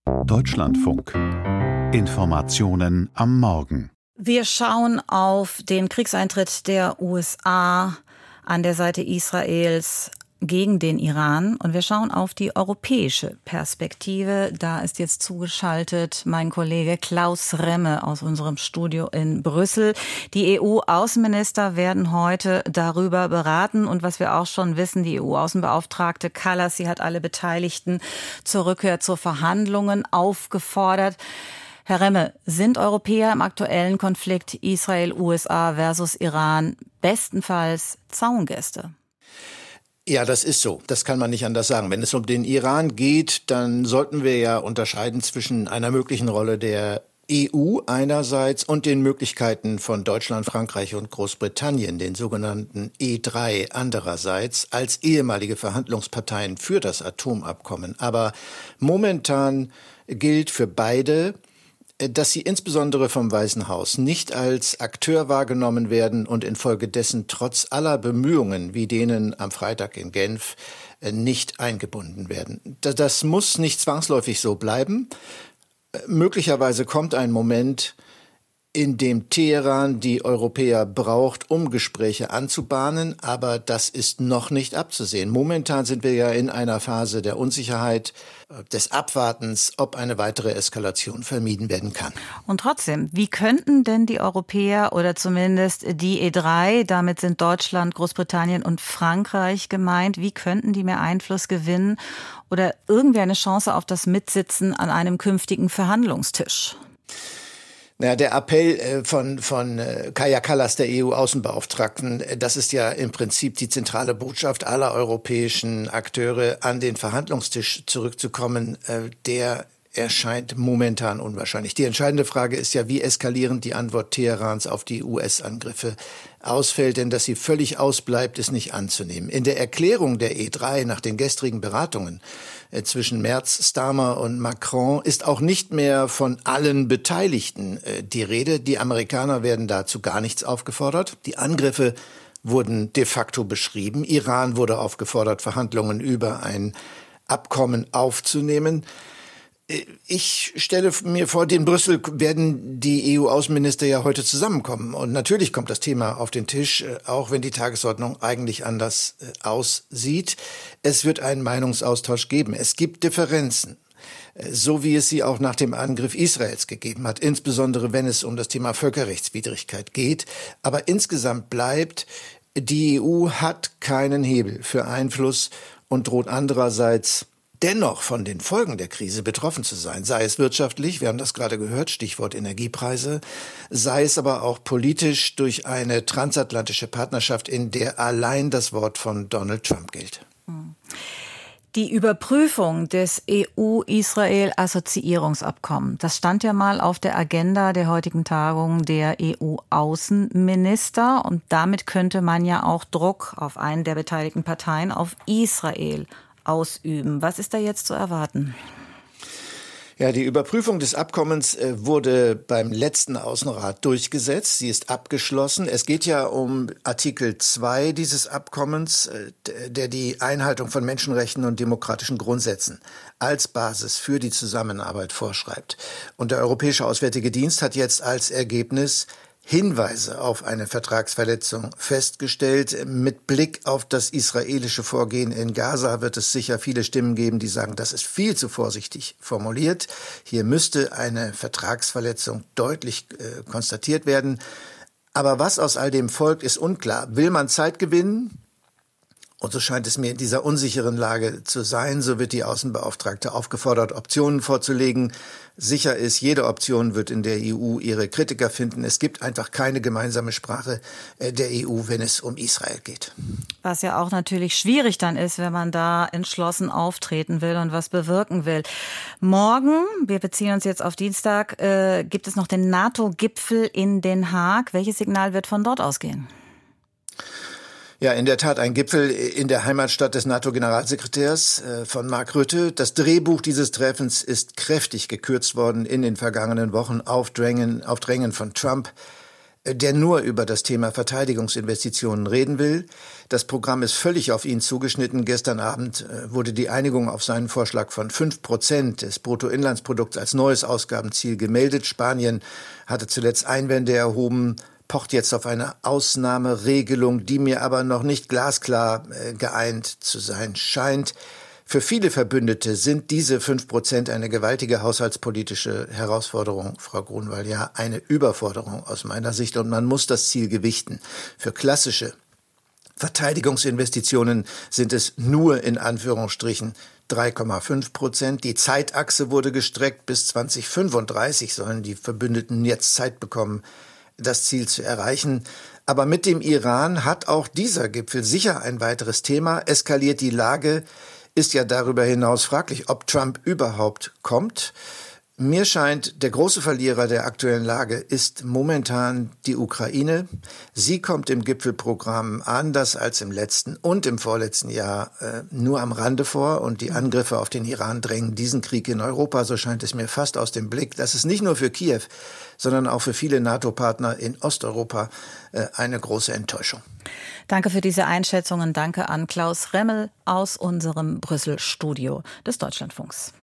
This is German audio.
Deutschlandfunk. Informationen am Morgen. Wir schauen auf den Kriegseintritt der USA an der Seite Israels gegen den Iran und wir schauen auf die europäische Perspektive. Da ist jetzt zugeschaltet mein Kollege Klaus Remme aus unserem Studio in Brüssel. Die EU-Außenminister werden heute darüber beraten und was wir auch schon wissen, die EU-Außenbeauftragte Kallas, sie hat alle Beteiligten zur Rückkehr zu Verhandlungen aufgefordert. Herr Remme, sind Europäer im aktuellen Konflikt Israel-USA versus Iran bestenfalls Zaungäste? Ja, das ist so. Das kann man nicht anders sagen. Wenn es um den Iran geht, dann sollten wir ja unterscheiden zwischen einer möglichen Rolle der EU einerseits und den Möglichkeiten von Deutschland, Frankreich und Großbritannien, den sogenannten E3 andererseits, als ehemalige Verhandlungsparteien für das Atomabkommen. Aber momentan gilt für beide, dass sie insbesondere vom Weißen Haus nicht als Akteur wahrgenommen werden und infolgedessen trotz aller Bemühungen, wie denen am Freitag in Genf, nicht eingebunden werden. Das muss nicht zwangsläufig so bleiben. Möglicherweise kommt ein Moment, in dem Teheran die Europäer braucht, um Gespräche anzubahnen, aber das ist noch nicht abzusehen. Momentan sind wir ja in einer Phase der Unsicherheit, des Abwartens, ob eine weitere Eskalation vermieden werden kann. Und trotzdem, wie könnten denn die Europäer oder zumindest die E3, damit sind Deutschland, Großbritannien und Frankreich gemeint, wie könnten die mehr Einfluss gewinnen oder irgendwie eine Chance auf das Mitsitzen an einem künftigen Verhandlungstisch? Naja, der Appell von Kaja Kallas, der EU-Außenbeauftragten, das ist ja im Prinzip die zentrale Botschaft aller europäischen Akteure, an den Verhandlungstisch zurückzukommen, der erscheint momentan unwahrscheinlich. Die entscheidende Frage ist ja, wie eskalierend die Antwort Teherans auf die US-Angriffe ausfällt, denn dass sie völlig ausbleibt, ist nicht anzunehmen. In der Erklärung der E3 nach den gestrigen Beratungen zwischen Merz, Starmer und Macron ist auch nicht mehr von allen Beteiligten die Rede. Die Amerikaner werden dazu gar nichts aufgefordert. Die Angriffe wurden de facto beschrieben. Iran wurde aufgefordert, Verhandlungen über ein Abkommen aufzunehmen. Ich stelle mir vor, in Brüssel werden die EU-Außenminister ja heute zusammenkommen. Und natürlich kommt das Thema auf den Tisch, auch wenn die Tagesordnung eigentlich anders aussieht. Es wird einen Meinungsaustausch geben. Es gibt Differenzen, so wie es sie auch nach dem Angriff Israels gegeben hat, insbesondere wenn es um das Thema Völkerrechtswidrigkeit geht. Aber insgesamt bleibt, die EU hat keinen Hebel für Einfluss und droht andererseits dennoch von den Folgen der Krise betroffen zu sein, sei es wirtschaftlich, wir haben das gerade gehört, Stichwort Energiepreise, sei es aber auch politisch durch eine transatlantische Partnerschaft, in der allein das Wort von Donald Trump gilt. Die Überprüfung des EU-Israel-Assoziierungsabkommens, das stand ja mal auf der Agenda der heutigen Tagung der EU-Außenminister und damit könnte man ja auch Druck auf einen der beteiligten Parteien, auf Israel, ausüben. Was ist da jetzt zu erwarten? Ja, die Überprüfung des Abkommens wurde beim letzten Außenrat durchgesetzt. Sie ist abgeschlossen. Es geht ja um Artikel 2 dieses Abkommens, der die Einhaltung von Menschenrechten und demokratischen Grundsätzen als Basis für die Zusammenarbeit vorschreibt. Und der Europäische Auswärtige Dienst hat jetzt als Ergebnis Hinweise auf eine Vertragsverletzung festgestellt. Mit Blick auf das israelische Vorgehen in Gaza wird es sicher viele Stimmen geben, die sagen, das ist viel zu vorsichtig formuliert. Hier müsste eine Vertragsverletzung deutlich konstatiert werden. Aber was aus all dem folgt, ist unklar. Will man Zeit gewinnen? Und so scheint es mir in dieser unsicheren Lage zu sein. So wird die Außenbeauftragte aufgefordert, Optionen vorzulegen. Sicher ist, jede Option wird in der EU ihre Kritiker finden. Es gibt einfach keine gemeinsame Sprache der EU, wenn es um Israel geht. Was ja auch natürlich schwierig dann ist, wenn man da entschlossen auftreten will und was bewirken will. Morgen, wir beziehen uns jetzt auf Dienstag, gibt es noch den NATO-Gipfel in Den Haag. Welches Signal wird von dort ausgehen? Ja, in der Tat ein Gipfel in der Heimatstadt des NATO-Generalsekretärs von Mark Rutte. Das Drehbuch dieses Treffens ist kräftig gekürzt worden in den vergangenen Wochen auf Drängen von Trump. der nur über das Thema Verteidigungsinvestitionen reden will. Das Programm ist völlig auf ihn zugeschnitten. Gestern Abend wurde die Einigung auf seinen Vorschlag von 5% des Bruttoinlandsprodukts als neues Ausgabenziel gemeldet. Spanien hatte zuletzt Einwände erhoben, pocht jetzt auf eine Ausnahmeregelung, die mir aber noch nicht glasklar geeint zu sein scheint. Für viele Verbündete sind diese 5% eine gewaltige haushaltspolitische Herausforderung, Frau Grunwald, ja eine Überforderung aus meiner Sicht, und man muss das Ziel gewichten. Für klassische Verteidigungsinvestitionen sind es nur in Anführungsstrichen 3,5%. Die Zeitachse wurde gestreckt. Bis 2035 sollen die Verbündeten jetzt Zeit bekommen, das Ziel zu erreichen. Aber mit dem Iran hat auch dieser Gipfel sicher ein weiteres Thema. Eskaliert die Lage, ist ja darüber hinaus fraglich, ob Trump überhaupt kommt. Mir scheint, der große Verlierer der aktuellen Lage ist momentan die Ukraine. Sie kommt im Gipfelprogramm anders als im letzten und im vorletzten Jahr nur am Rande vor. Und die Angriffe auf den Iran drängen diesen Krieg in Europa, so scheint es mir, fast aus dem Blick. Das ist nicht nur für Kiew, sondern auch für viele NATO-Partner in Osteuropa eine große Enttäuschung. Danke für diese Einschätzungen. Danke an Klaus Remmel aus unserem Brüssel-Studio des Deutschlandfunks.